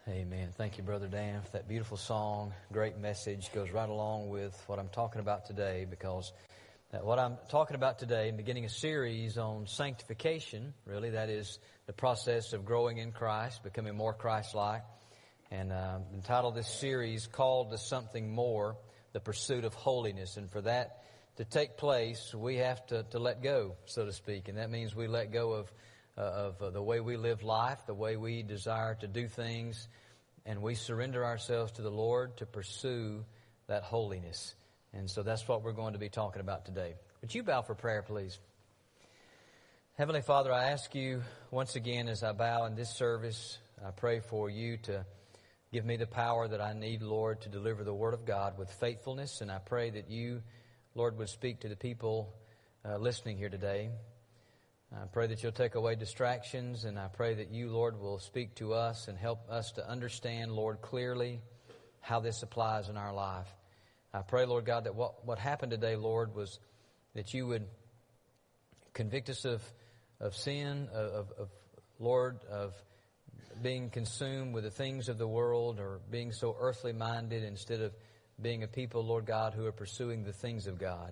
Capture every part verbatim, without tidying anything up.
Amen. Thank you, Brother Dan, for that beautiful song. Great message. Goes right along with what I'm talking about today, because what I'm talking about today, I'm beginning a series on sanctification. Really, that is the process of growing in Christ, becoming more Christ-like. And uh, entitled this series, Called to Something More, the Pursuit of Holiness. And for that to take place, we have to, to let go, so to speak. And that means we let go of Uh, of uh, the way we live life, the way we desire to do things, and we surrender ourselves to the Lord to pursue that holiness. And so that's what we're going to be talking about today. Would you bow for prayer, please? Heavenly Father, I ask you once again as I bow in this service, I pray for you to give me the power that I need, Lord, to deliver the Word of God with faithfulness. And I pray that you, Lord, would speak to the people uh, listening here today. I pray that you'll take away distractions, and I pray that you, Lord, will speak to us and help us to understand, Lord, clearly how this applies in our life. I pray, Lord God, that what, what happened today, Lord, was that you would convict us of, of sin, of, of, Lord, of being consumed with the things of the world or being so earthly minded instead of being a people, Lord God, who are pursuing the things of God.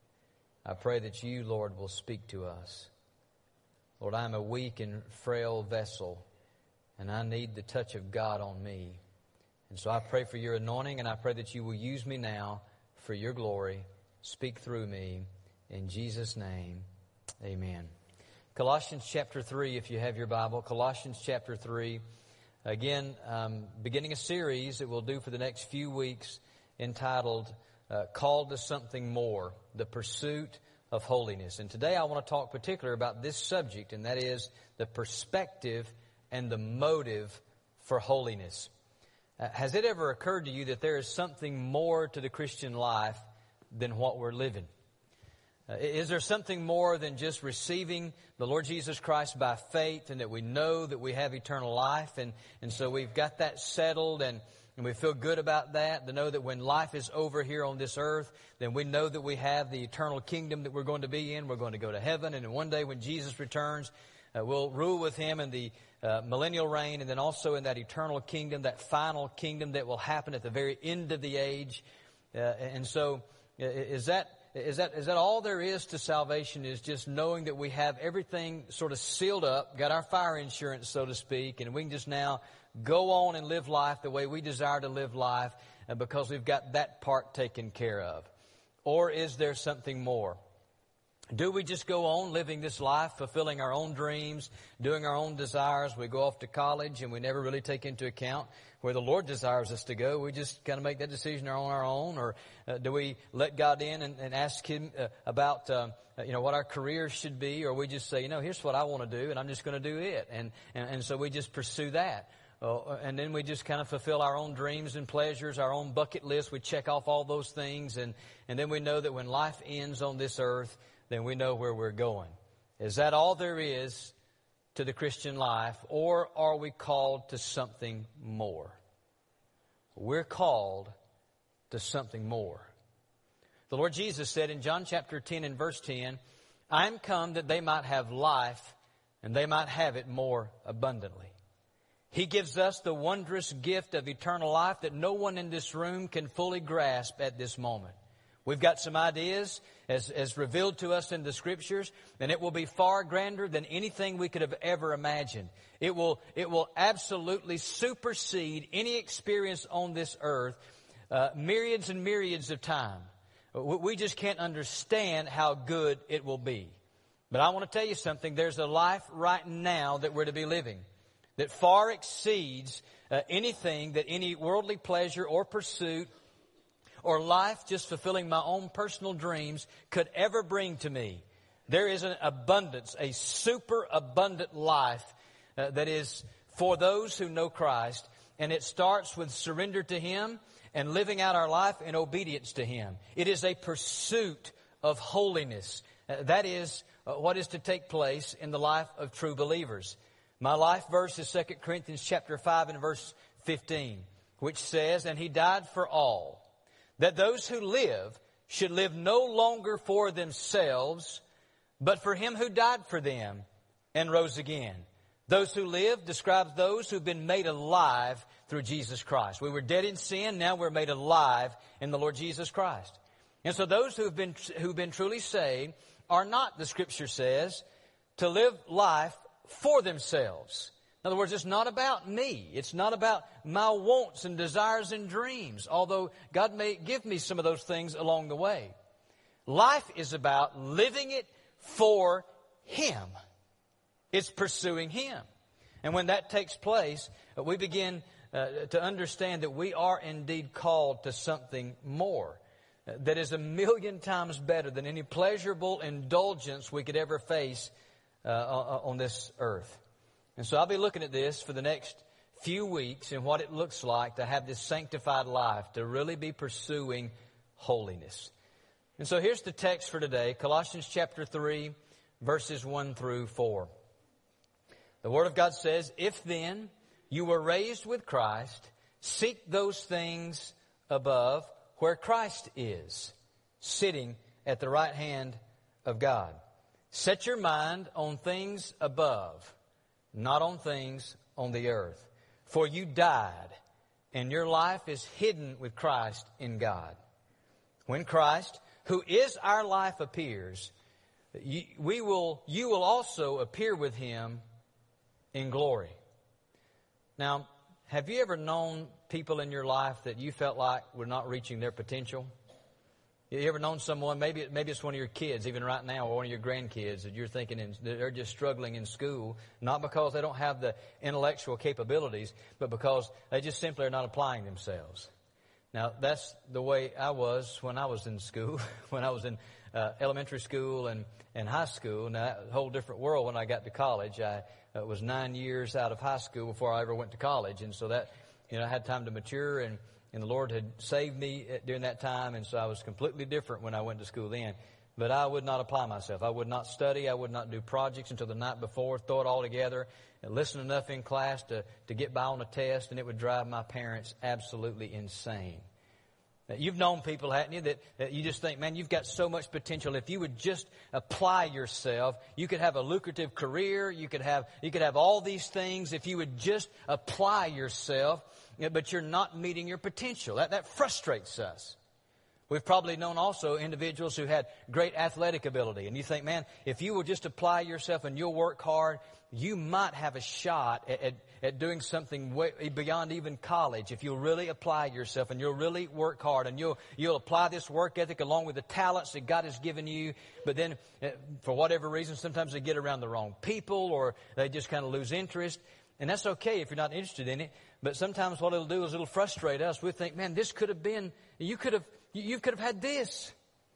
I pray that you, Lord, will speak to us. Lord, I am a weak and frail vessel, and I need the touch of God on me. And so I pray for your anointing, and I pray that you will use me now for your glory. Speak through me. In Jesus' name, amen. Colossians chapter three, if you have your Bible. Colossians chapter three. Again, um, beginning a series that we'll do for the next few weeks entitled, uh, Called to Something More, the Pursuit of Holiness. And today I want to talk particularly about this subject, and that is the perspective and the motive for holiness. Uh, has it ever occurred to you that there is something more to the Christian life than what we're living? Uh, is there something more than just receiving the Lord Jesus Christ by faith, and that we know that we have eternal life, and, and so we've got that settled, and And we feel good about that, to know that when life is over here on this earth, then we know that we have the eternal kingdom that we're going to be in. We're going to go to heaven, and one day when Jesus returns, uh, we'll rule with Him in the uh, millennial reign, and then also in that eternal kingdom, that final kingdom that will happen at the very end of the age. Uh, and so, is that is that is that all there is to salvation? Is just knowing that we have everything sort of sealed up, got our fire insurance, so to speak, and we can just now go on and live life the way we desire to live life, and because we've got that part taken care of? Or is there something more? Do we just go on living this life, fulfilling our own dreams, doing our own desires? We go off to college and we never really take into account where the Lord desires us to go. We just kind of make that decision on our own. Or uh, do we let God in and, and ask Him uh, about uh, you know what our career should be? Or we just say, you know, here's what I want to do, and I'm just going to do it. And, and, and so we just pursue that. Uh, and then we just kind of fulfill our own dreams and pleasures, our own bucket list. We check off all those things, and, and then we know that when life ends on this earth, then we know where we're going. Is that all there is to the Christian life, or are we called to something more? We're called to something more. The Lord Jesus said in John chapter ten and verse ten, I am come that they might have life, and they might have it more abundantly. He gives us the wondrous gift of eternal life that no one in this room can fully grasp at this moment. We've got some ideas as, as revealed to us in the Scriptures, and it will be far grander than anything we could have ever imagined. It will, it will absolutely supersede any experience on this earth, uh, myriads and myriads of time. We just can't understand how good it will be. But I want to tell you something. There's a life right now that we're to be living that far exceeds uh, anything that any worldly pleasure or pursuit or life just fulfilling my own personal dreams could ever bring to me. There is an abundance, a super abundant life uh, that is for those who know Christ. And it starts with surrender to Him and living out our life in obedience to Him. It is a pursuit of holiness. Uh, that is uh, what is to take place in the life of true believers. My life verse is Second Corinthians chapter five and verse fifteen, which says, And He died for all, that those who live should live no longer for themselves, but for Him who died for them and rose again. Those who live describes those who've been made alive through Jesus Christ. We were dead in sin, now we're made alive in the Lord Jesus Christ. And so those who've been, who've been truly saved are not, the Scripture says, to live life for themselves. In other words, it's not about me. It's not about my wants and desires and dreams, although God may give me some of those things along the way. Life is about living it for Him. It's pursuing Him. And when that takes place, we begin uh, to understand that we are indeed called to something more uh, that is a million times better than any pleasurable indulgence we could ever face uh, on this earth. And so I'll be looking at this for the next few weeks and what it looks like to have this sanctified life, to really be pursuing holiness. And so here's the text for today, Colossians chapter three, verses one through four. The Word of God says, "If then you were raised with Christ, seek those things above where Christ is, sitting at the right hand of God. Set your mind on things above, not on things on the earth. For you died, and your life is hidden with Christ in God. When Christ, who is our life, appears, you, we will, you will also appear with Him in glory." Now, have you ever known people in your life that you felt like were not reaching their potential? You ever known someone, maybe maybe it's one of your kids, even right now, or one of your grandkids, that you're thinking in, they're just struggling in school, not because they don't have the intellectual capabilities, but because they just simply are not applying themselves. Now, that's the way I was when I was in school, when I was in uh, elementary school and, and high school. Now, a whole different world when I got to college. I uh, was nine years out of high school before I ever went to college, and so that, you know, I had time to mature, and And the Lord had saved me during that time, and so I was completely different when I went to school then. But I would not apply myself. I would not study. I would not do projects until the night before, throw it all together, and listen enough in class to, to get by on a test, and it would drive my parents absolutely insane. Now, you've known people, haven't you, that, that you just think, man, you've got so much potential. If you would just apply yourself, you could have a lucrative career. You could have, you could have all these things if you would just apply yourself. But you're not meeting your potential. That, that frustrates us. We've probably known also individuals who had great athletic ability. And you think, man, if you will just apply yourself and you'll work hard, you might have a shot at, at, at doing something way beyond even college if you'll really apply yourself and you'll really work hard and you'll, you'll apply this work ethic along with the talents that God has given you. But then, for whatever reason, sometimes they get around the wrong people or they just kind of lose interest. And that's okay if you're not interested in it. But sometimes what it'll do is it'll frustrate us. We think, man, this could have been, you could have, you could have had this.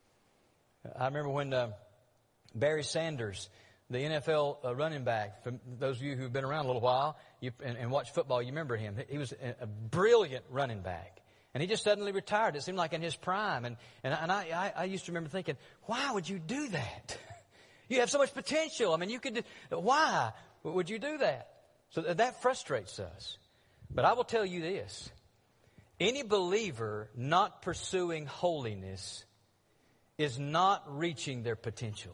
I remember when uh, Barry Sanders, the N F L uh, running back, for those of you who've been around a little while you, and, and watched football, you remember him. He was a, a brilliant running back. And he just suddenly retired. It seemed like in his prime. And, and, and I, I, I used to remember thinking, why would you do that? You have so much potential. I mean, you could, why would you do that? So that frustrates us. But I will tell you this. Any believer not pursuing holiness is not reaching their potential.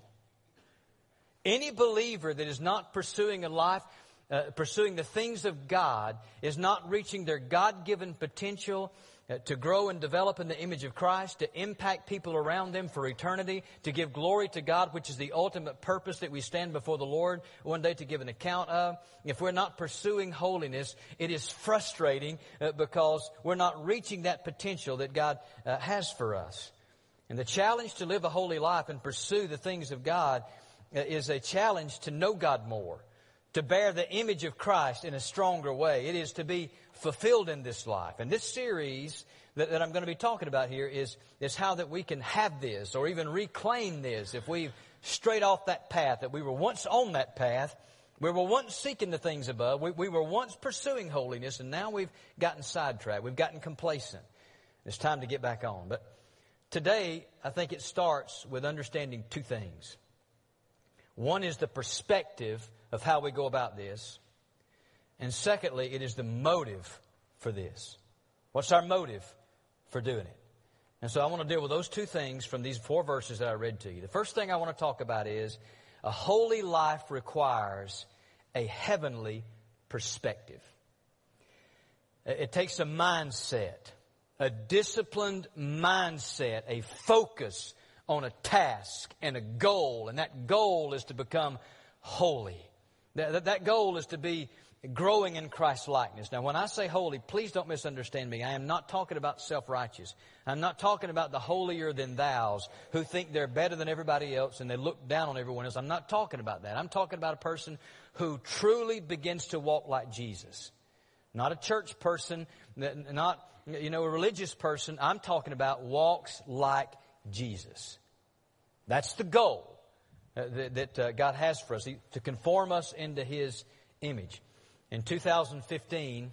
Any believer that is not pursuing a life, uh, pursuing the things of God, is not reaching their God-given potential uh, to grow and develop in the image of Christ, to impact people around them for eternity, to give glory to God, which is the ultimate purpose that we stand before the Lord one day to give an account of. If we're not pursuing holiness, it is frustrating uh, because we're not reaching that potential that God uh, has for us. And the challenge to live a holy life and pursue the things of God uh, is a challenge to know God more, to bear the image of Christ in a stronger way. It is to be fulfilled in this life. And this series that, that I'm going to be talking about here is, is how that we can have this or even reclaim this if we've strayed off that path, that we were once on that path. We were once seeking the things above. We, we were once pursuing holiness, and now we've gotten sidetracked. We've gotten complacent. It's time to get back on. But today, I think it starts with understanding two things. One is the perspective of how we go about this. And secondly, it is the motive for this. What's our motive for doing it? And so I want to deal with those two things from these four verses that I read to you. The first thing I want to talk about is a holy life requires a heavenly perspective. It takes a mindset, a disciplined mindset, a focus on a task and a goal. And that goal is to become holy. That, that goal is to be growing in Christ's likeness. Now, when I say holy, please don't misunderstand me. I am not talking about self-righteous. I'm not talking about the holier than thous who think they're better than everybody else and they look down on everyone else. I'm not talking about that. I'm talking about a person who truly begins to walk like Jesus. Not a church person, not, you know, a religious person. I'm talking about walks like Jesus. That's the goal uh, that, that uh, God has for us, he, to conform us into His image. In two thousand fifteen,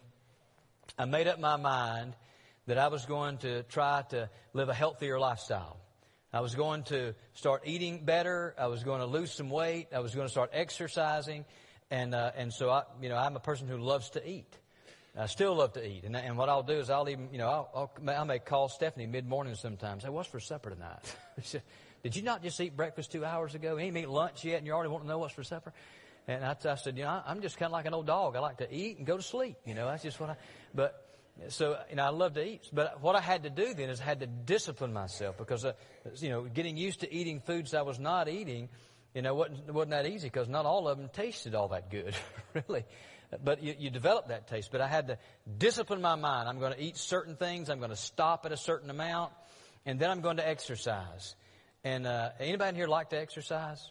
I made up my mind that I was going to try to live a healthier lifestyle. I was going to start eating better. I was going to lose some weight. I was going to start exercising. And uh, and so, I, you know, I'm a person who loves to eat. I still love to eat. And, and what I'll do is I'll even, you know, I'll, I'll, I may call Stephanie mid-morning sometimes. Say, what's for supper tonight? Did you not just eat breakfast two hours ago? You ain't eat lunch yet and you already want to know what's for supper? And I, I said, you know, I'm just kind of like an old dog. I like to eat and go to sleep. You know, that's just what I, but, so, you know, I love to eat. But what I had to do then is I had to discipline myself because, uh, you know, getting used to eating foods I was not eating, you know, wasn't, wasn't that easy because not all of them tasted all that good, really. But you, you develop that taste. But I had to discipline my mind. I'm going to eat certain things. I'm going to stop at a certain amount. And then I'm going to exercise. And uh, anybody in here like to exercise?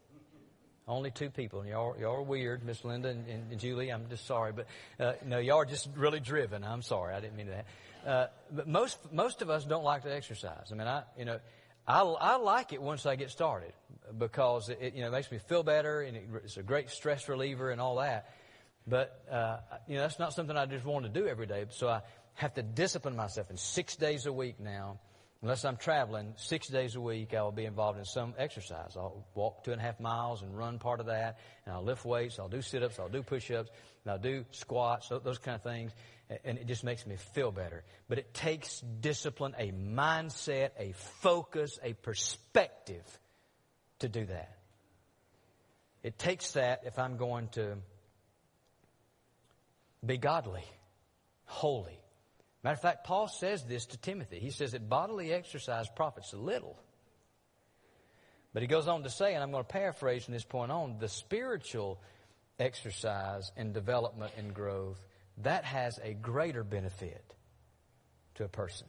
Only two people. Y'all, y'all are weird, Miss Linda and, and, and Julie. I'm just sorry. But uh, no, y'all are just really driven. I'm sorry. I didn't mean that. Uh, but most most of us don't like to exercise. I mean, I you know, I, I like it once I get started because it, you know, it makes me feel better and it, it's a great stress reliever and all that. But, uh, you know, that's not something I just want to do every day. So I have to discipline myself. And six days a week now, unless I'm traveling, six days a week I will be involved in some exercise. I'll walk two and a half miles and run part of that. And I'll lift weights. I'll do sit-ups. I'll do push-ups. And I'll do squats, those kind of things. And it just makes me feel better. But it takes discipline, a mindset, a focus, a perspective to do that. It takes that if I'm going to be godly, holy. Matter of fact, Paul says this to Timothy. He says that bodily exercise profits a little. But he goes on to say, and I'm going to paraphrase from this point on, the spiritual exercise and development and growth, that has a greater benefit to a person.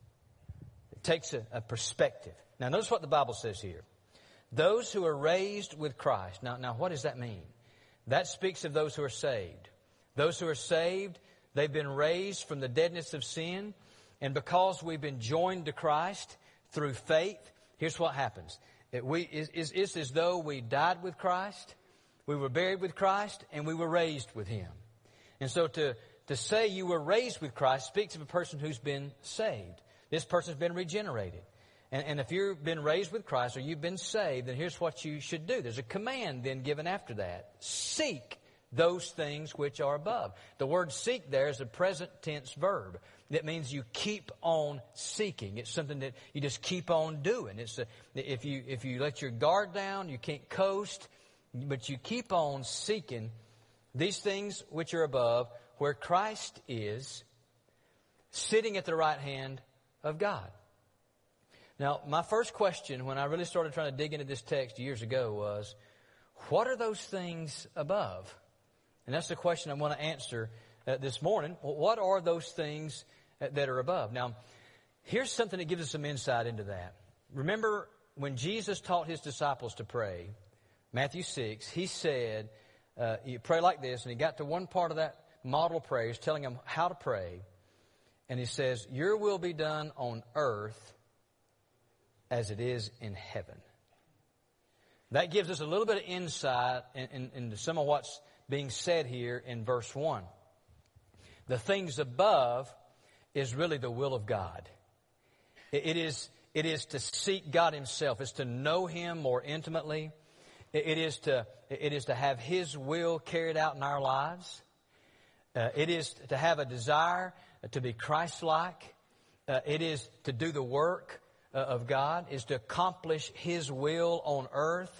It takes a, a perspective. Now notice what the Bible says here. Those who are raised with Christ. Now, now what does that mean? That speaks of those who are saved. Those who are saved, they've been raised from the deadness of sin. And because we've been joined to Christ through faith, here's what happens. It, we, it's, it's as though we died with Christ, we were buried with Christ, and we were raised with Him. And so to, to say you were raised with Christ speaks of a person who's been saved. This person's been regenerated. And, and if you've been raised with Christ or you've been saved, then here's what you should do. There's a command then given after that. Seek those things which are above. The word seek there is a present tense verb. That means you keep on seeking. It's something that you just keep on doing. It's a, if you if you let your guard down, you can't coast, but you keep on seeking these things which are above, where Christ is sitting at the right hand of God. Now, my first question when I really started trying to dig into this text years ago was, what are those things above? And that's the question I want to answer uh, this morning. What are those things uh, that are above? Now, here's something that gives us some insight into that. Remember when Jesus taught His disciples to pray, Matthew six, He said, uh, you pray like this, and He got to one part of that model prayer. He's telling them how to pray. And He says, your will be done on earth as it is in heaven. That gives us a little bit of insight in, in, into some of what's being said here in verse one. The things above is really the will of God. It, it is it is to seek God Himself. It's to know Him more intimately. It, it is to it is to have His will carried out in our lives. Uh, it is to have a desire to be Christ-like. Uh, it is to do the work uh, of God. Is to accomplish His will on earth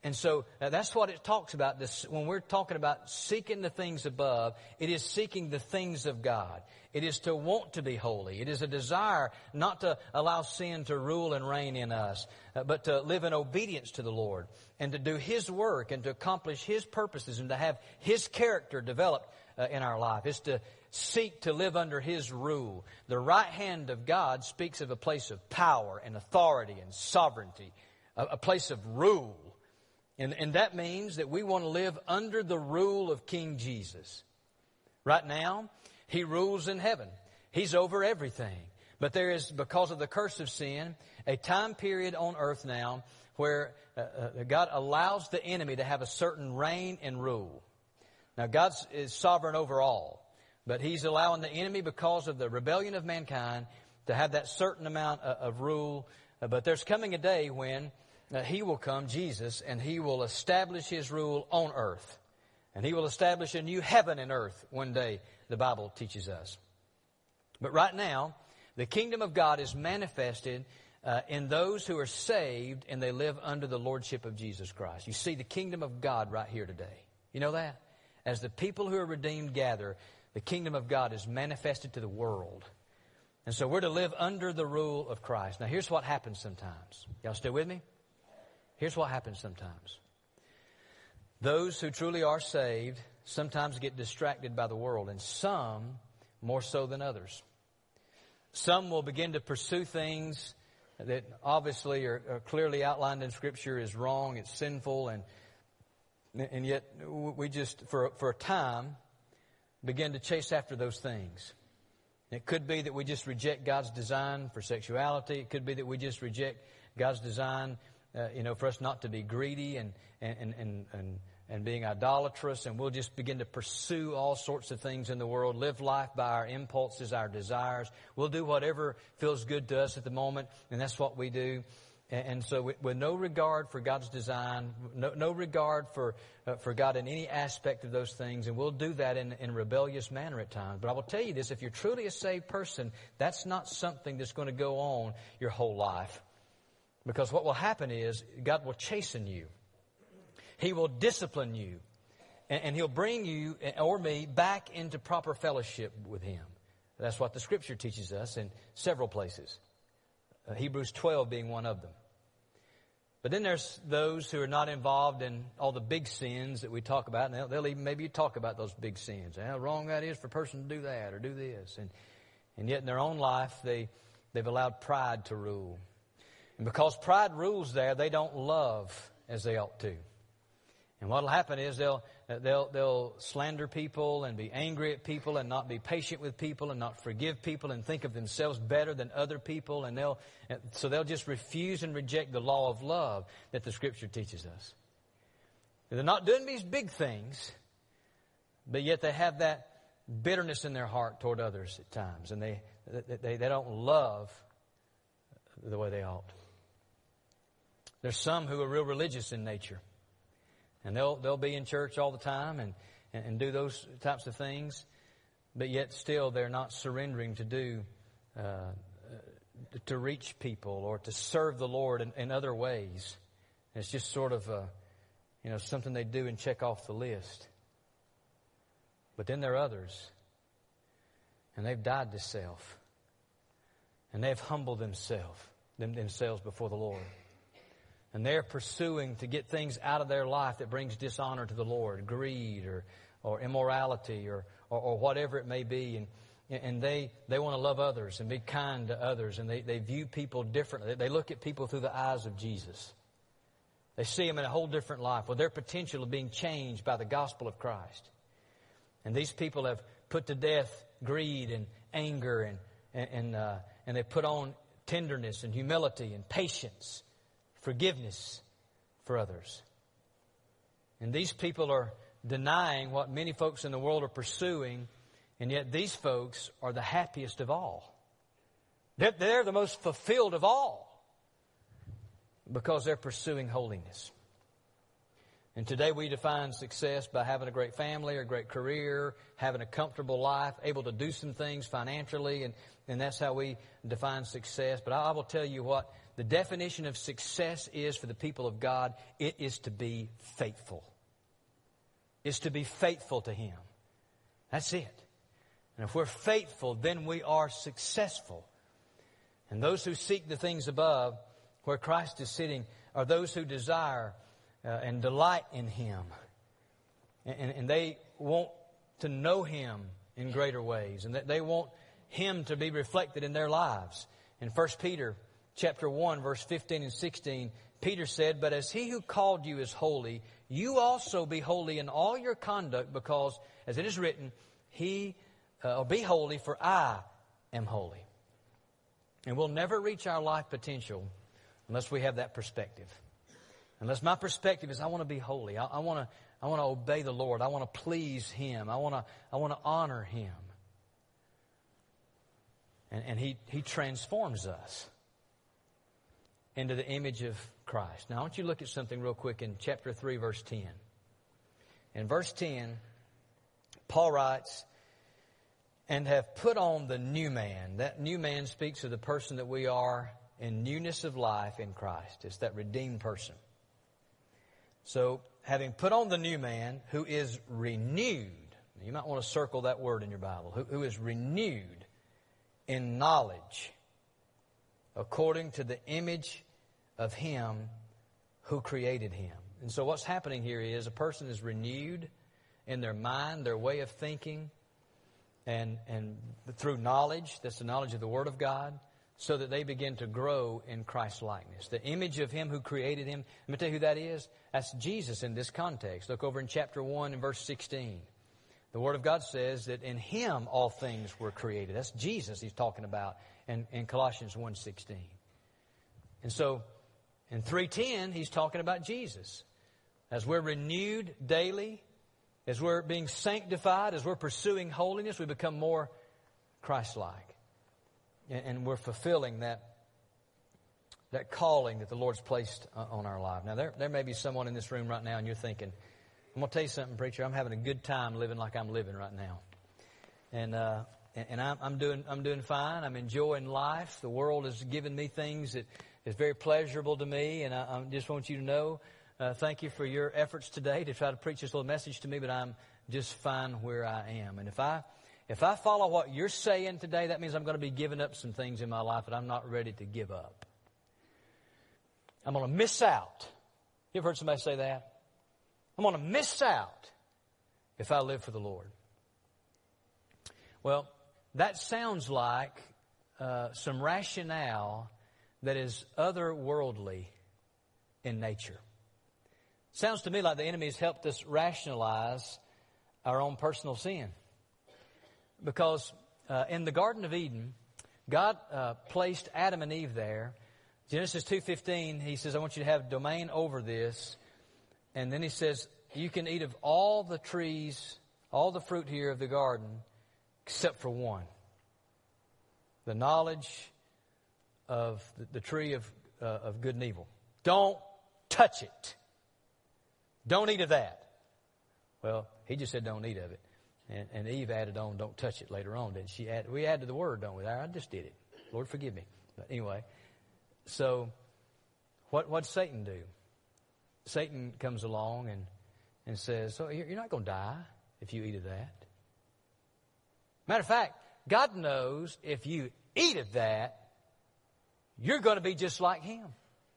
And so uh, that's what it talks about. This, when we're talking about seeking the things above, it is seeking the things of God. It is to want to be holy. It is a desire not to allow sin to rule and reign in us, uh, but to live in obedience to the Lord and to do His work and to accomplish His purposes and to have His character developed uh, in our life. It's to seek to live under His rule. The right hand of God speaks of a place of power and authority and sovereignty, a, a place of rule. And, and that means that we want to live under the rule of King Jesus. Right now, He rules in heaven. He's over everything. But there is, because of the curse of sin, a time period on earth now where uh, uh, God allows the enemy to have a certain reign and rule. Now, God is sovereign over all, but He's allowing the enemy, because of the rebellion of mankind, to have that certain amount of, of rule. Uh, but there's coming a day when Uh, He will come, Jesus, and He will establish His rule on earth. And He will establish a new heaven and earth one day, the Bible teaches us. But right now, the kingdom of God is manifested uh, in those who are saved and they live under the lordship of Jesus Christ. You see the kingdom of God right here today. You know that? As the people who are redeemed gather, the kingdom of God is manifested to the world. And so we're to live under the rule of Christ. Now here's what happens sometimes. Y'all still with me? Here's what happens sometimes. Those who truly are saved sometimes get distracted by the world, and some more so than others. Some will begin to pursue things that obviously are, are clearly outlined in Scripture as wrong, it's sinful, and and yet we just, for, for a time, begin to chase after those things. It could be that we just reject God's design for sexuality. It could be that we just reject God's design Uh, you know, for us not to be greedy and, and, and, and, and being idolatrous, and we'll just begin to pursue all sorts of things in the world, live life by our impulses, our desires. We'll do whatever feels good to us at the moment, and that's what we do. And, and so with, with no regard for God's design, no, no regard for uh, for God in any aspect of those things, and we'll do that in, in a rebellious manner at times. But I will tell you this, if you're truly a saved person, that's not something that's going to go on your whole life. Because what will happen is God will chasten you. He will discipline you. And, and He'll bring you or me back into proper fellowship with Him. That's what the Scripture teaches us in several places. Uh, Hebrews twelve being one of them. But then there's those who are not involved in all the big sins that we talk about. And they'll, they'll even maybe talk about those big sins. How wrong that is for a person to do that or do this. And, and yet in their own life, they, they've allowed pride to rule. And because pride rules there, they don't love as they ought to. And what will happen is they'll, they'll, they'll slander people and be angry at people and not be patient with people and not forgive people and think of themselves better than other people. And they'll, so they'll just refuse and reject the law of love that the Scripture teaches us. They're not doing these big things, but yet they have that bitterness in their heart toward others at times. And they, they, they don't love the way they ought. There's some who are real religious in nature. And they'll they'll be in church all the time and, and, and do those types of things. But yet still they're not surrendering to do, uh, to reach people or to serve the Lord in, in other ways. And it's just sort of, a, you know, something they do and check off the list. But then there are others. And they've died to self. And they've humbled themselves, them, themselves before the Lord. And they're pursuing to get things out of their life that brings dishonor to the Lord, greed or, or immorality or, or, or whatever it may be. And, and they, they want to love others and be kind to others. And they, they view people differently. They look at people through the eyes of Jesus. They see them in a whole different life with their potential of being changed by the gospel of Christ. And these people have put to death greed and anger and, and, and, uh, and they put on tenderness and humility and patience, forgiveness for others. And these people are denying what many folks in the world are pursuing, and yet these folks are the happiest of all. They're, they're the most fulfilled of all because they're pursuing holiness. And today we define success by having a great family or a great career, having a comfortable life, able to do some things financially, and, and that's how we define success. But I, I will tell you what the definition of success is for the people of God, it is to be faithful. It's to be faithful to Him. That's it. And if we're faithful, then we are successful. And those who seek the things above, where Christ is sitting, are those who desire uh, and delight in Him. And, and they want to know Him in greater ways. And that they want Him to be reflected in their lives. In First Peter chapter one, verse fifteen and sixteen, Peter said, "But as He who called you is holy, you also be holy in all your conduct, because, as it is written, He uh, or be holy, for I am holy." And we'll never reach our life potential unless we have that perspective. Unless my perspective is, I want to be holy. I, I want to I want to obey the Lord. I want to please Him. I want to I want to honor Him. And, and He He transforms us into the image of Christ. Now I want you to look at something real quick in chapter three, verse ten. In verse ten, Paul writes, "And have put on the new man." That new man speaks of the person that we are in newness of life in Christ. It's that redeemed person. So, having put on the new man, who is renewed. You might want to circle that word in your Bible. Who, who is renewed in knowledge, according to the image of Him who created him. And so what's happening here is a person is renewed in their mind, their way of thinking, and and through knowledge, that's the knowledge of the Word of God, so that they begin to grow in Christ's likeness. The image of Him who created Him. Let me tell you who that is. That's Jesus in this context. Look over in chapter one and verse sixteen. The Word of God says that in Him all things were created. That's Jesus He's talking about in, in Colossians one sixteen. And so in three ten, He's talking about Jesus. As we're renewed daily, as we're being sanctified, as we're pursuing holiness, we become more Christ-like. And we're fulfilling that, that calling that the Lord's placed on our life. Now, there, there may be someone in this room right now and you're thinking, I'm going to tell you something, preacher. I'm having a good time living like I'm living right now. And uh, and I'm, I'm doing I'm doing fine. I'm enjoying life. The world has given me things that is very pleasurable to me. And I, I just want you to know, uh, thank you for your efforts today to try to preach this little message to me. But I'm just fine where I am. And if I if I follow what you're saying today, that means I'm going to be giving up some things in my life that I'm not ready to give up. I'm going to miss out. You ever heard somebody say that? I'm going to miss out if I live for the Lord. Well, that sounds like uh, some rationale that is otherworldly in nature. Sounds to me like the enemy has helped us rationalize our own personal sin. Because uh, in the Garden of Eden, God uh, placed Adam and Eve there. Genesis two fifteen, He says, I want you to have domain over this. And then He says, you can eat of all the trees, all the fruit here of the garden, except for one. The knowledge of the, the tree of, uh, of good and evil. Don't touch it. Don't eat of that. Well, He just said don't eat of it. And, and Eve added on, don't touch it later on. Didn't she? Add, we added the word, don't we? I just did it. Lord, forgive me. But anyway, so what what'd Satan do? Satan comes along and, and says, so you're not going to die if you eat of that. Matter of fact, God knows if you eat of that, you're going to be just like Him.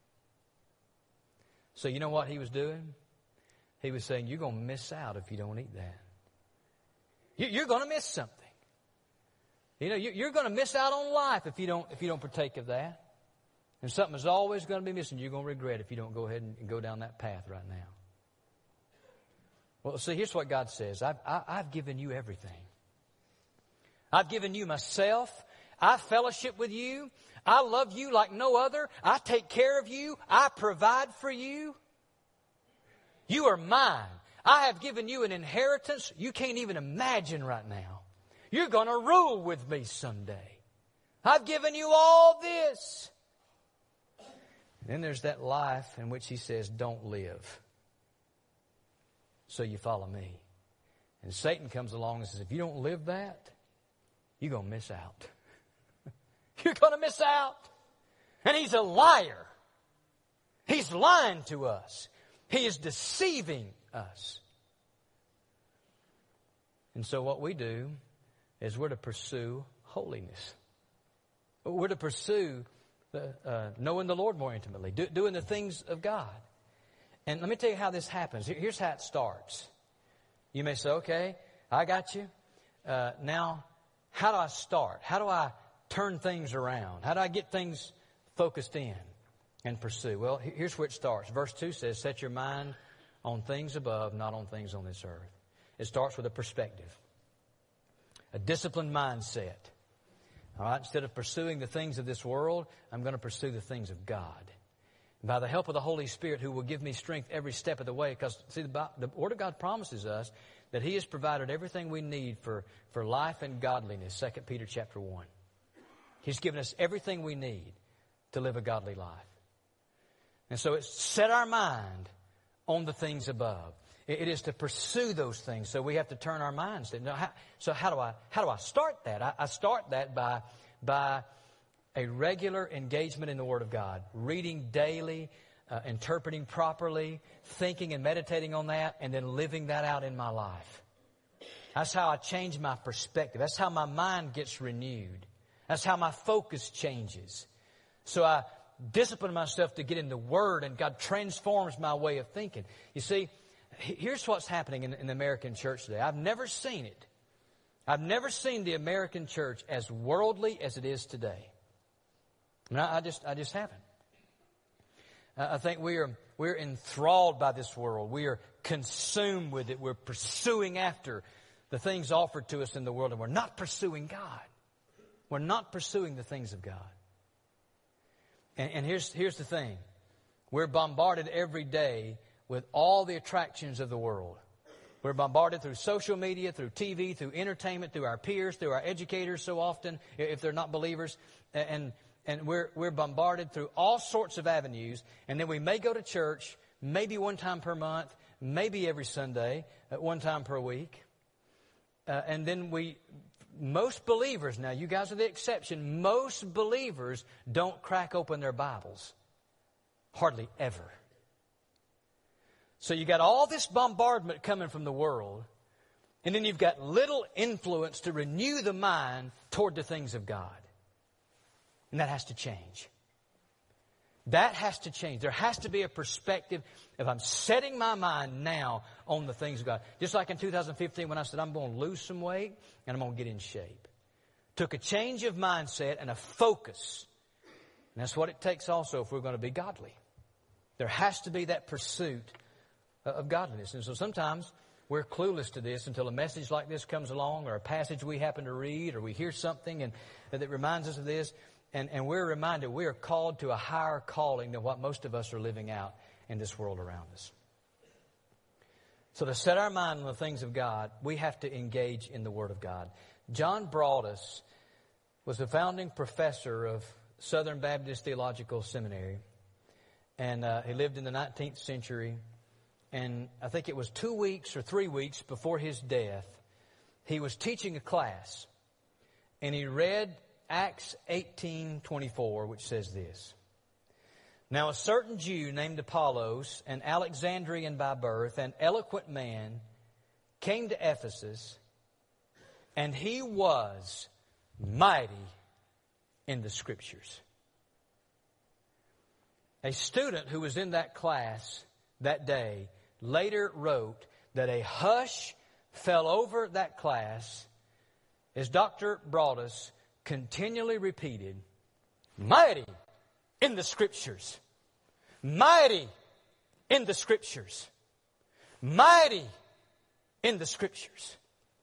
So you know what He was doing? He was saying, you're going to miss out if you don't eat that. You're going to miss something. You know, you're going to miss out on life if you don't if you don't partake of that. And something is always going to be missing. You're going to regret if you don't go ahead and go down that path right now. Well, see, here's what God says. I've, I, I've given you everything. I've given you myself. I fellowship with you. I love you like no other. I take care of you. I provide for you. You are mine. I have given you an inheritance you can't even imagine right now. You're going to rule with me someday. I've given you all this. And then there's that life in which He says, don't live. So you follow me. And Satan comes along and says, if you don't live that, you're going to miss out. You're going to miss out. And he's a liar. He's lying to us. He is deceiving us. And so what we do is we're to pursue holiness. We're to pursue the, uh, knowing the Lord more intimately, do, doing the things of God. And let me tell you how this happens. Here's how it starts. You may say, okay, I got you. Uh, now, how do I start? How do I turn things around? How do I get things focused in and pursue? Well, here's where it starts. Verse two says, set your mind on things above, not on things on this earth. It starts with a perspective, a disciplined mindset. All right, instead of pursuing the things of this world, I'm going to pursue the things of God. By the help of the Holy Spirit, who will give me strength every step of the way. Because, see, the, the Word of God promises us that He has provided everything we need for, for life and godliness, Second Peter chapter one. He's given us everything we need to live a godly life. And so it's set our mind on the things above. It, it is to pursue those things. So we have to turn our minds to. Now, how, so how do I how do I start that? I, I start that by by a regular engagement in the Word of God, reading daily, uh, interpreting properly, thinking and meditating on that, and then living that out in my life. That's how I change my perspective. That's how my mind gets renewed. That's how my focus changes. So I discipline myself to get in the Word, and God transforms my way of thinking. You see, here's what's happening in, in the American church today. I've never seen it. I've never seen the American church as worldly as it is today. No, I just, I just haven't. I think we are, we're enthralled by this world. We are consumed with it. We're pursuing after the things offered to us in the world, and we're not pursuing God. We're not pursuing the things of God. And, and here's, here's the thing. We're bombarded every day with all the attractions of the world. We're bombarded through social media, through T V, through entertainment, through our peers, through our educators so often, if they're not believers. And And we're, we're bombarded through all sorts of avenues. And then we may go to church, maybe one time per month, maybe every Sunday, uh, one time per week. Uh, and then we, most believers, now you guys are the exception, most believers don't crack open their Bibles. Hardly ever. So you got all this bombardment coming from the world. And then you've got little influence to renew the mind toward the things of God. And that has to change. That has to change. There has to be a perspective if I'm setting my mind now on the things of God. Just like in two thousand fifteen when I said I'm going to lose some weight and I'm going to get in shape. Took a change of mindset and a focus. And that's what it takes also if we're going to be godly. There has to be that pursuit of godliness. And so sometimes we're clueless to this until a message like this comes along or a passage we happen to read or we hear something and that reminds us of this. And, and we're reminded we are called to a higher calling than what most of us are living out in this world around us. So to set our mind on the things of God, we have to engage in the Word of God. John Broadus was the founding professor of Southern Baptist Theological Seminary. And uh, he lived in the nineteenth century. And I think it was two weeks or three weeks before his death, he was teaching a class. And he read Acts eighteen twenty-four, which says this. Now a certain Jew named Apollos, an Alexandrian by birth, an eloquent man, came to Ephesus, and he was mighty in the Scriptures. A student who was in that class that day later wrote that a hush fell over that class as Doctor Broadus continually repeated, mighty in the Scriptures, mighty in the Scriptures, mighty in the Scriptures.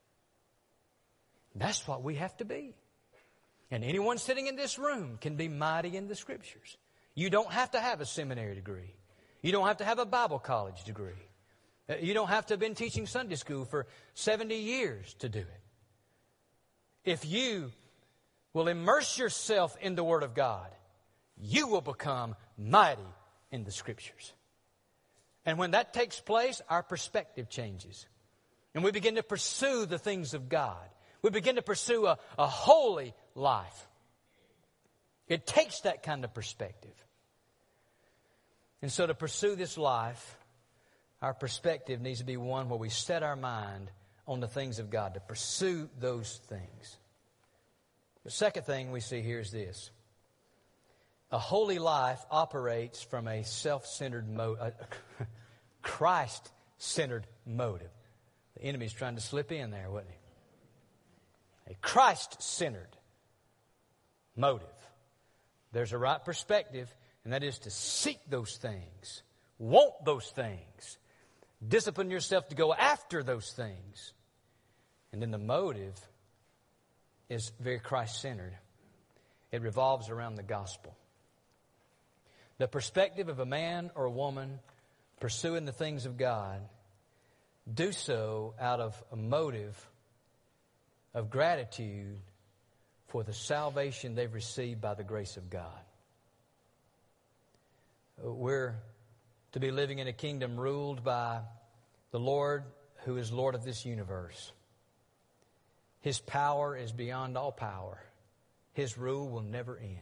That's what we have to be. And anyone sitting in this room can be mighty in the Scriptures. You don't have to have a seminary degree. You don't have to have a Bible college degree. You don't have to have been teaching Sunday school for seventy years to do it. If you will immerse yourself in the Word of God, you will become mighty in the Scriptures. And when that takes place, our perspective changes. And we begin to pursue the things of God. We begin to pursue a, a holy life. It takes that kind of perspective. And so to pursue this life, our perspective needs to be one where we set our mind on the things of God, to pursue those things. The second thing we see here is this. A holy life operates from a self-centered motive, a Christ-centered motive. The enemy's trying to slip in there, wasn't he? A Christ-centered motive. There's a right perspective, and that is to seek those things, want those things, discipline yourself to go after those things. And then the motive is very Christ-centered. It revolves around the gospel. The perspective of a man or a woman pursuing the things of God do so out of a motive of gratitude for the salvation they've received by the grace of God. We're to be living in a kingdom ruled by the Lord who is Lord of this universe. His power is beyond all power. His rule will never end.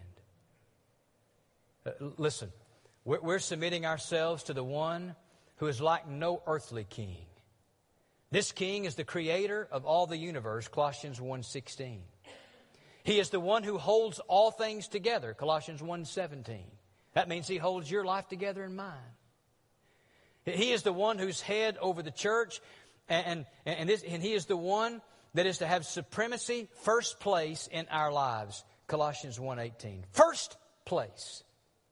Uh, listen, we're, we're submitting ourselves to the one who is like no earthly king. This king is the creator of all the universe, Colossians one sixteen. He is the one who holds all things together, Colossians one seventeen. That means he holds your life together and mine. He is the one who's head over the church, and, and, and, this, and he is the one that is to have supremacy, first place in our lives, Colossians one eighteen. First place.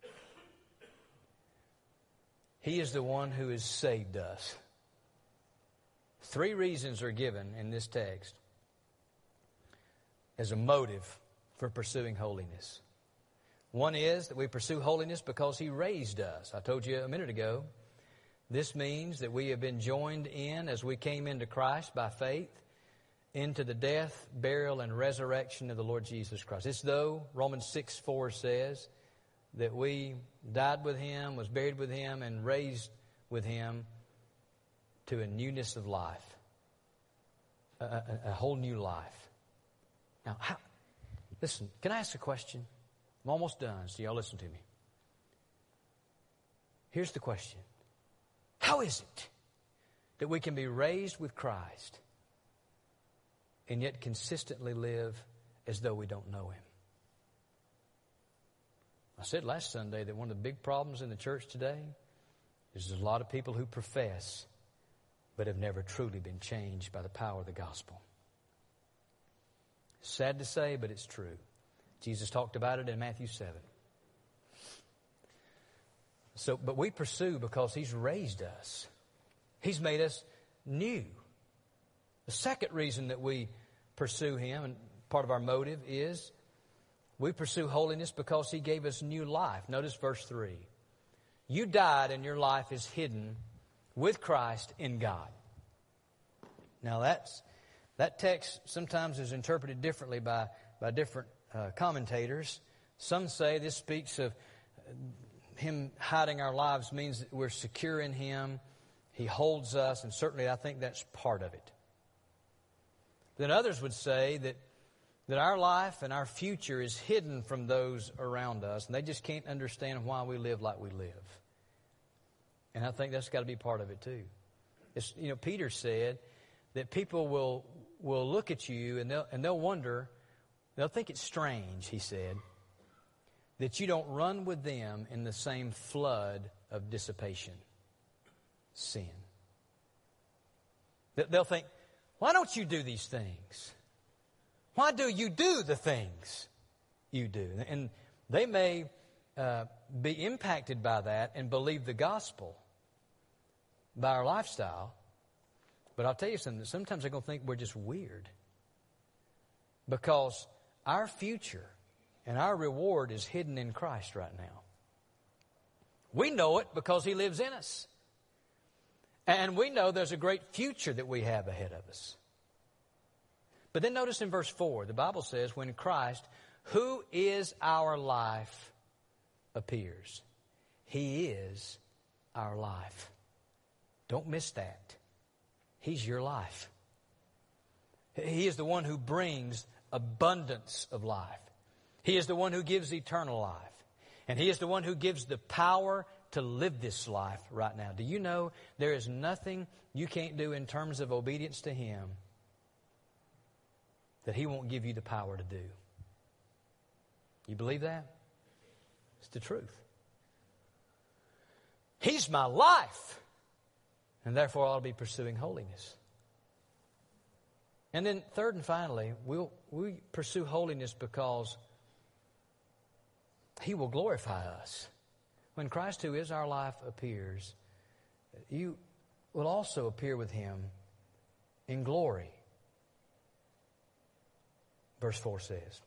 He is the one who has saved us. Three reasons are given in this text as a motive for pursuing holiness. One is that we pursue holiness because He raised us. I told you a minute ago, this means that we have been joined in as we came into Christ by faith into the death, burial, and resurrection of the Lord Jesus Christ. It's though Romans six four says that we died with Him, was buried with Him, and raised with Him to a newness of life, a, a, a whole new life. Now, how, listen, can I ask a question? I'm almost done, so y'all listen to me. Here's the question. How is it that we can be raised with Christ and yet consistently live as though we don't know Him? I said last Sunday that one of the big problems in the church today is there's a lot of people who profess but have never truly been changed by the power of the gospel. Sad to say, but it's true. Jesus talked about it in Matthew seven. So, but we pursue because He's raised us. He's made us new. The second reason that we pursue Him, and part of our motive, is we pursue holiness because He gave us new life. Notice verse three. You died and your life is hidden with Christ in God. Now that's, that text sometimes is interpreted differently by, by different uh, commentators. Some say this speaks of Him hiding our lives means that we're secure in Him. He holds us, and certainly I think that's part of it. Then others would say that, that our life and our future is hidden from those around us, and they just can't understand why we live like we live. And I think that's got to be part of it too. It's, you know, Peter said that people will will look at you and they'll, and they'll wonder, they'll think it's strange, he said, that you don't run with them in the same flood of dissipation, sin. They'll think, why don't you do these things? Why do you do the things you do? And they may uh, be impacted by that and believe the gospel by our lifestyle. But I'll tell you something, sometimes they're going to think we're just weird. Because our future and our reward is hidden in Christ right now. We know it because He lives in us. And we know there's a great future that we have ahead of us. But then notice in verse four, the Bible says, when Christ, who is our life, appears. He is our life. Don't miss that. He's your life. He is the one who brings abundance of life. He is the one who gives eternal life. And He is the one who gives the power to live this life right now. Do you know there is nothing you can't do in terms of obedience to Him that He won't give you the power to do? You believe that? It's the truth. He's my life, and therefore I'll be pursuing holiness. And then third and finally, we'll, we pursue holiness because He will glorify us. When Christ, who is our life, appears, you will also appear with Him in glory. Verse four says.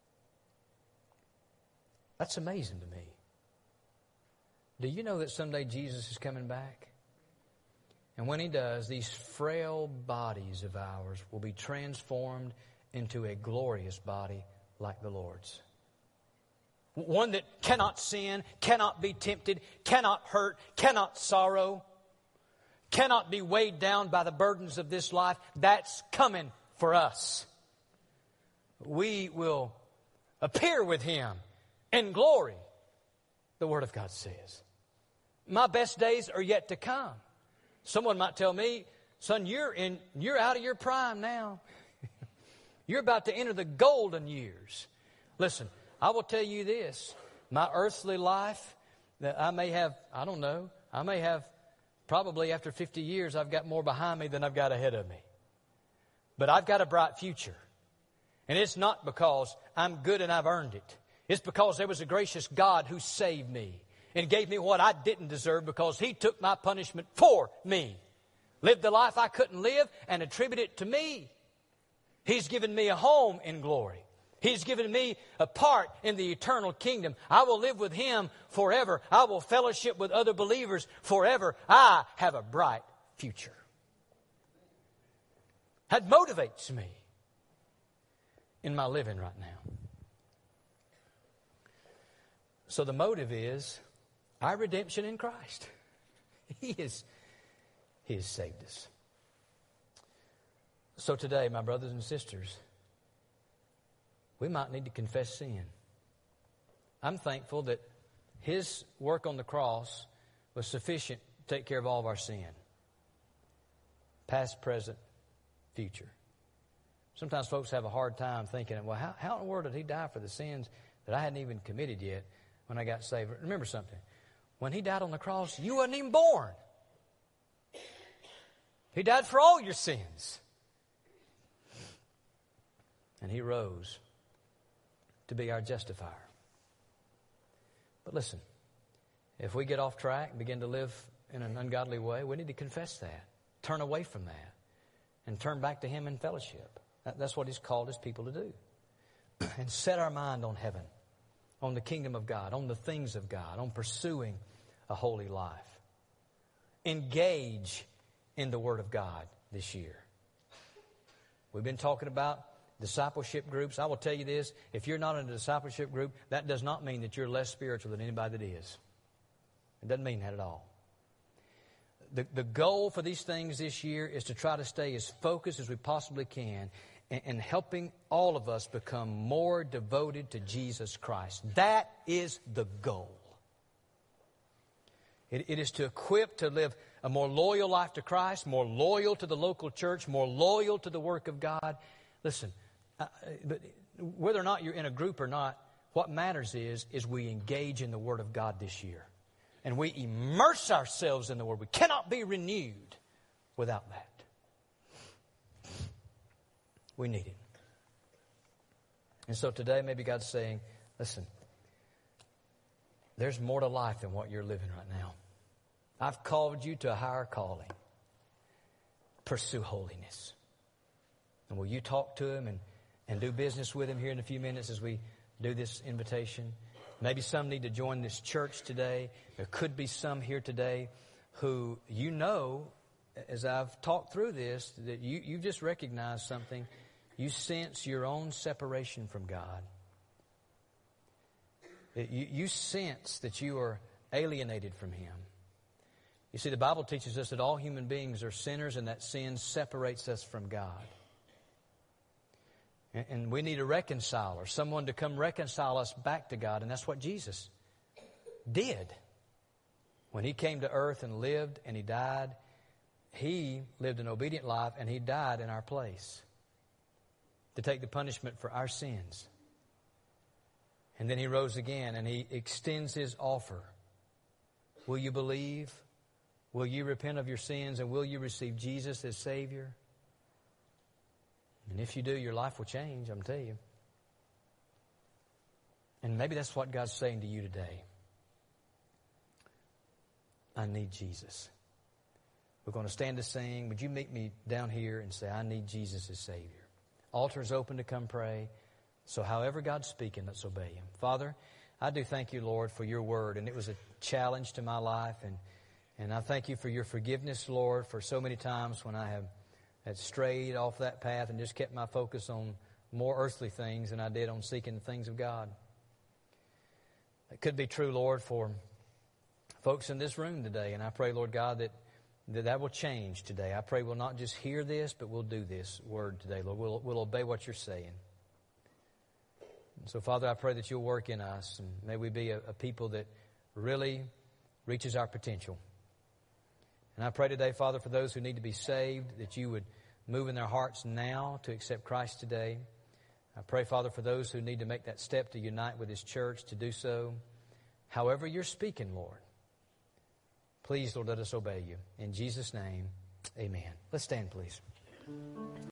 That's amazing to me. Do you know that someday Jesus is coming back? And when He does, these frail bodies of ours will be transformed into a glorious body like the Lord's. One that cannot sin, cannot be tempted, cannot hurt, cannot sorrow, cannot be weighed down by the burdens of this life. That's coming for us. We will appear with Him in glory, the Word of God says. My best days are yet to come. Someone might tell me, son, you're in, you're out of your prime now. You're about to enter the golden years. Listen, I will tell you this. My earthly life, that I may have, I don't know, I may have, probably after fifty years, I've got more behind me than I've got ahead of me. But I've got a bright future. And it's not because I'm good and I've earned it. It's because there was a gracious God who saved me and gave me what I didn't deserve because He took my punishment for me. Lived the life I couldn't live and attributed it to me. He's given me a home in glory. He's given me a part in the eternal kingdom. I will live with Him forever. I will fellowship with other believers forever. I have a bright future. That motivates me in my living right now. So the motive is our redemption in Christ. He is, He has saved us. So today, my brothers and sisters, we might need to confess sin. I'm thankful that His work on the cross was sufficient to take care of all of our sin. Past, present, future. Sometimes folks have a hard time thinking, well, how, how in the world did He die for the sins that I hadn't even committed yet when I got saved? Remember something. When He died on the cross, you wasn't even born. He died for all your sins. And He rose to be our justifier. But listen, if we get off track and begin to live in an ungodly way, we need to confess that, turn away from that, and turn back to Him in fellowship. That, that's what He's called His people to do. And set our mind on heaven, on the kingdom of God, on the things of God, on pursuing a holy life. Engage in the Word of God this year. We've been talking about discipleship groups. I will tell you this, if you're not in a discipleship group, that does not mean that you're less spiritual than anybody that is. It doesn't mean that at all. The, the goal for these things this year is to try to stay as focused as we possibly can in, in helping all of us become more devoted to Jesus Christ. That is the goal. It, it is to equip to live a more loyal life to Christ, more loyal to the local church, more loyal to the work of God. Listen, Uh, but whether or not you're in a group or not, what matters is, is we engage in the Word of God this year. And we immerse ourselves in the Word. We cannot be renewed without that. We need it. And so today, maybe God's saying, listen, there's more to life than what you're living right now. I've called you to a higher calling. Pursue holiness. And will you talk to Him and And do business with Him here in a few minutes as we do this invitation? Maybe some need to join this church today. There could be some here today who you know, as I've talked through this, that you, you just recognize something. You sense your own separation from God. You, you sense that you are alienated from Him. You see, the Bible teaches us that all human beings are sinners and that sin separates us from God. And, and we need a reconciler, someone to come reconcile us back to God. And that's what Jesus did. When He came to earth and lived and He died, He lived an obedient life and He died in our place to take the punishment for our sins. And then He rose again and He extends His offer. Will you believe? Will you repent of your sins? And will you receive Jesus as Savior? And if you do, your life will change, I'm telling you. And maybe that's what God's saying to you today. I need Jesus. We're going to stand to sing. Would you meet me down here and say, I need Jesus as Savior? Altar is open to come pray. So however God's speaking, let's obey Him. Father, I do thank You, Lord, for Your word. And it was a challenge to my life. And, and I thank You for Your forgiveness, Lord, for so many times when I have had strayed off that path and just kept my focus on more earthly things than I did on seeking the things of God. It could be true, Lord, for folks in this room today. And I pray, Lord God, that that, that will change today. I pray we'll not just hear this, but we'll do this word today, Lord. We'll, we'll obey what You're saying. And so, Father, I pray that You'll work in us. And may we be a, a people that really reaches our potential. And I pray today, Father, for those who need to be saved, that You would move in their hearts now to accept Christ today. I pray, Father, for those who need to make that step to unite with His church to do so. However You're speaking, Lord, please, Lord, let us obey You. In Jesus' name, amen. Let's stand, please.